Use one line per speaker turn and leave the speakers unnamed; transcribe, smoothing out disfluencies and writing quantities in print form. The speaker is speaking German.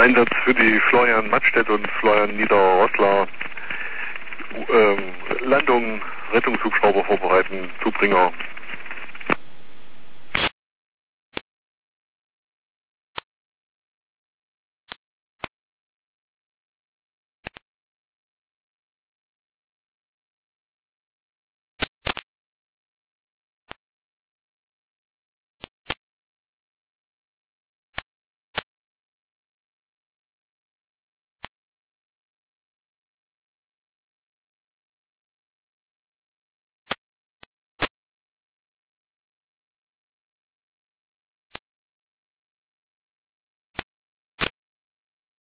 Einsatz für die Florian Mattstedt und Florian Niederrosler. Landung, Rettungshubschrauber vorbereiten, Zubringer